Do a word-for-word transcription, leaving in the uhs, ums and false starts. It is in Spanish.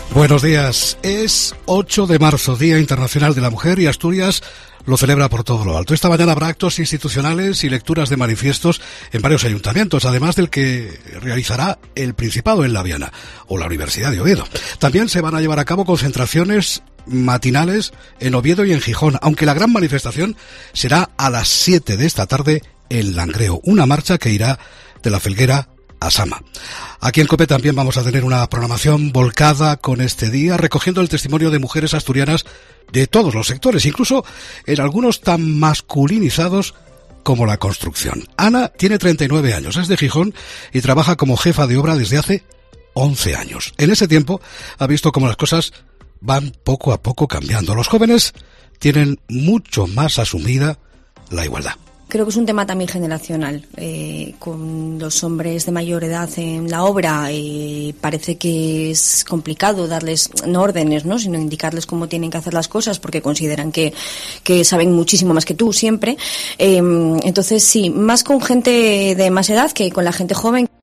Buenos días. Es ocho de marzo, Día Internacional de la Mujer, y Asturias lo celebra por todo lo alto. Esta mañana habrá actos institucionales y lecturas de manifiestos en varios ayuntamientos, además del que realizará el Principado en Laviana o la Universidad de Oviedo. También se van a llevar a cabo concentraciones matinales en Oviedo y en Gijón, aunque la gran manifestación será a las siete de esta tarde en Langreo, una marcha que irá de la Felguera a Sama. Aquí en COPE también vamos a tener una programación volcada con este día, recogiendo el testimonio de mujeres asturianas de todos los sectores, incluso en algunos tan masculinizados como la construcción. Ana tiene treinta y nueve años, es de Gijón y trabaja como jefa de obra desde hace once años. En ese tiempo ha visto cómo las cosas van poco a poco cambiando. Los jóvenes tienen mucho más asumida la igualdad. Creo que es un tema también generacional. Eh, con los hombres de mayor edad en la obra eh, parece que es complicado darles, no órdenes, ¿no?, sino indicarles cómo tienen que hacer las cosas porque consideran que, que saben muchísimo más que tú siempre. Eh, entonces sí, más con gente de más edad que con la gente joven.